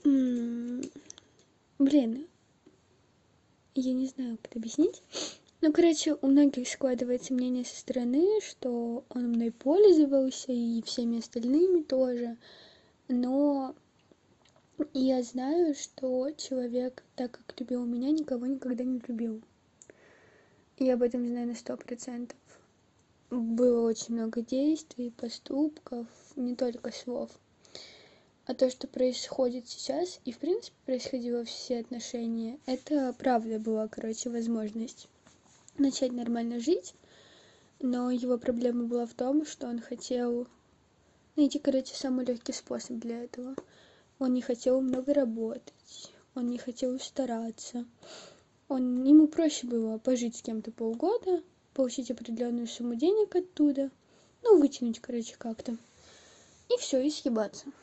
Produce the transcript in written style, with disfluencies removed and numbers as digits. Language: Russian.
М, Блин, я не знаю, как это объяснить. Ну, короче, у многих складывается мнение со стороны, что он мной пользовался и всеми остальными тоже. Но я знаю, что человек, так как любил меня, никого никогда не любил. Я об этом знаю на 100%. Было очень много действий, поступков, не только слов. А то, что происходит сейчас, и в принципе происходило все отношения, это правда была, короче, возможность начать нормально жить, но его проблема была в том, что он хотел найти, короче, самый легкий способ для этого. Он не хотел много работать, он не хотел стараться. Ему проще было пожить с кем-то полгода, получить определенную сумму денег оттуда, ну, вытянуть, короче, как-то. И все, и съебаться.